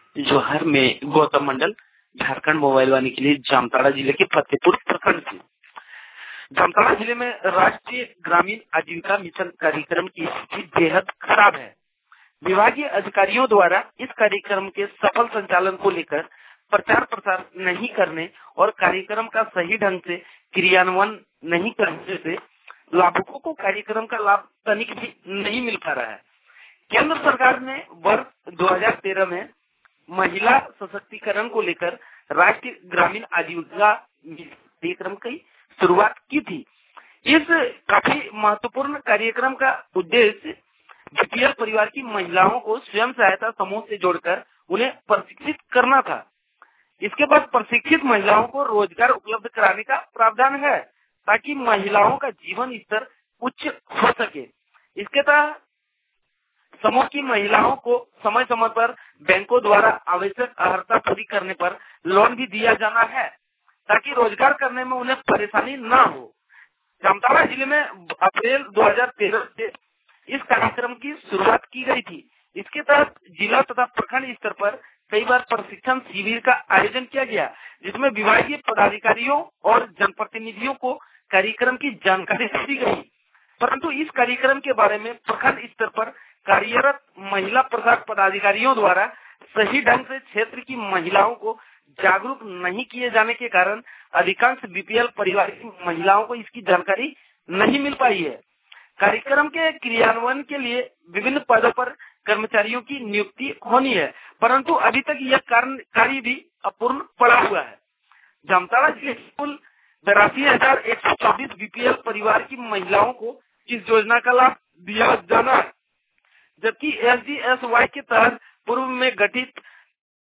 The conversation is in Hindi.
जोहार में गौतम मंडल, झारखंड मोबाइल वाणी के लिए जामताड़ा जिले के फतेहपुर प्रखंड से। जामताड़ा जिले में राष्ट्रीय ग्रामीण आजीविका मिशन कार्यक्रम की स्थिति बेहद खराब है। विभागीय अधिकारियों द्वारा इस कार्यक्रम के सफल संचालन को लेकर प्रचार प्रसार नहीं करने और कार्यक्रम का सही ढंग से क्रियान्वयन नहीं करने से लाभुकों को कार्यक्रम का लाभ तनिक भी नहीं मिल पा रहा है। केंद्र सरकार ने वर्ष 2013 में महिला सशक्तिकरण को लेकर राष्ट्रीय ग्रामीण आजीविका कार्यक्रम की शुरुआत की थी। इस काफी महत्वपूर्ण कार्यक्रम का उद्देश्य बीपीएल परिवार की महिलाओं को स्वयं सहायता समूह से जोड़कर उन्हें प्रशिक्षित करना था। इसके बाद प्रशिक्षित महिलाओं को रोजगार उपलब्ध कराने का प्रावधान है ताकि महिलाओं का जीवन स्तर उच्च हो सके। इसके तहत समूह की महिलाओं को समय समय पर बैंकों द्वारा आवश्यक अर्हता पूरी करने पर लोन भी दिया जाना है ताकि रोजगार करने में उन्हें परेशानी न हो। जामताड़ा जिले में अप्रैल 2013 से इस कार्यक्रम की शुरुआत की गई थी। इसके तहत जिला तथा प्रखंड स्तर पर कई बार प्रशिक्षण शिविर का आयोजन किया गया, जिसमें विभागीय पदाधिकारियों और जनप्रतिनिधियों को कार्यक्रम की जानकारी दी गई। परंतु इस कार्यक्रम के बारे में प्रखंड स्तर पर कार्यरत महिला प्रसार पदाधिकारियों द्वारा सही ढंग से क्षेत्र की महिलाओं को जागरूक नहीं किए जाने के कारण अधिकांश बीपीएल परिवार की महिलाओं को इसकी जानकारी नहीं मिल पाई है। कार्यक्रम के क्रियान्वयन के लिए विभिन्न पदों पर कर्मचारियों की नियुक्ति होनी है, परंतु अभी तक यह कार्य भी अपूर्ण पड़ा हुआ है। जामताड़ा जिले कुल 82,124 बीपीएल परिवार की महिलाओं को इस योजना का लाभ दिया जाना है, जबकि एसजीएसवाई के तहत पूर्व में गठित